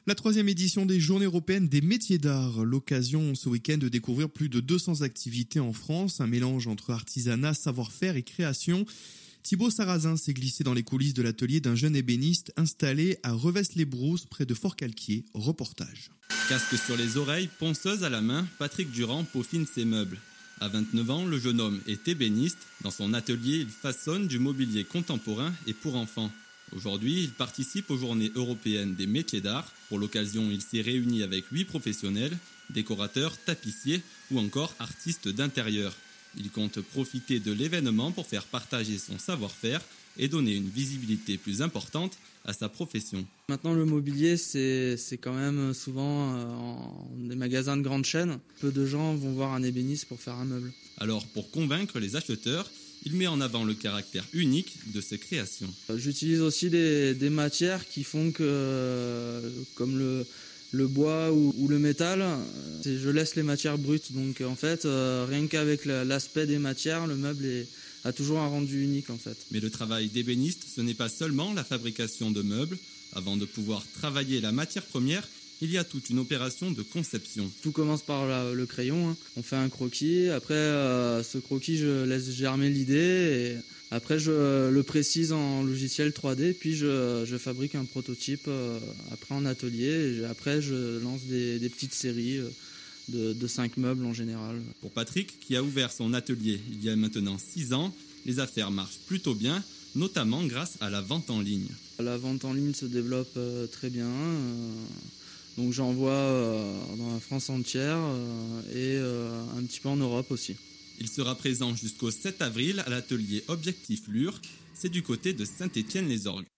La 3e édition des Journées européennes des métiers d'art. L'occasion ce week-end de découvrir plus de 200 activités en France, un mélange entre artisanat, savoir-faire et création. Thibaut Sarrazin s'est glissé dans les coulisses de l'atelier d'un jeune ébéniste installé à Revest-les-Brousses près de Fort-Calquier. Reportage. Casque sur les oreilles, ponceuse à la main, Patrick Durand peaufine ses meubles. À 29 ans, le jeune homme est ébéniste. Dans son atelier, il façonne du mobilier contemporain et pour enfants. Aujourd'hui, il participe aux Journées européennes des métiers d'art. Pour l'occasion, il s'est réuni avec 8 professionnels, décorateurs, tapissiers ou encore artistes d'intérieur. Il compte profiter de l'événement pour faire partager son savoir-faire et donner une visibilité plus importante à sa profession. Maintenant, le mobilier, c'est quand même souvent en des magasins de grandes chaînes. Peu de gens vont voir un ébéniste pour faire un meuble. Alors, pour convaincre les acheteurs, il met en avant le caractère unique de ses créations. J'utilise aussi des matières qui font que, comme le bois ou le métal, je laisse les matières brutes. Donc en fait, rien qu'avec l'aspect des matières, le meuble a toujours un rendu unique en fait. Mais le travail d'ébéniste, ce n'est pas seulement la fabrication de meubles. Avant de pouvoir travailler la matière première, il y a toute une opération de conception. Tout commence par le crayon. On fait un croquis. Après, ce croquis, je laisse germer l'idée. Et après, je le précise en logiciel 3D. Puis, je fabrique un prototype après en atelier. Et après, je lance des petites séries de 5 meubles en général. Pour Patrick, qui a ouvert son atelier il y a maintenant 6 ans, les affaires marchent plutôt bien, notamment grâce à la vente en ligne. La vente en ligne se développe très bien. Donc j'envoie dans la France entière et un petit peu en Europe aussi. Il sera présent jusqu'au 7 avril à l'atelier Objectif Lure, c'est du côté de Saint-Étienne-les-Orgues.